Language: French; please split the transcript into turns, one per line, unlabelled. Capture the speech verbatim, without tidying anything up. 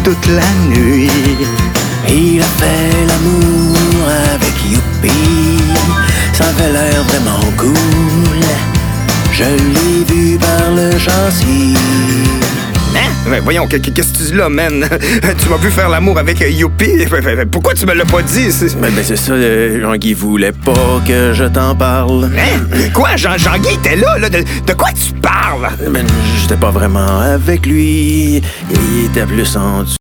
toute la nuit.
Il a fait l'amour avec Youpi, ça avait l'air vraiment cool. Je l'ai vu par le châssis.
Hein? Ben voyons, qu'est-ce que tu dis là, man? Tu m'as vu faire l'amour avec Youpi? Pourquoi tu me l'as pas dit? C'est...
Ben, ben c'est ça, euh, Jean-Guy voulait pas que je t'en parle.
Hein? Quoi? Jean- Jean-Guy était là, là? De, de quoi tu parles?
Ben, j'étais pas vraiment avec lui. Il était plus en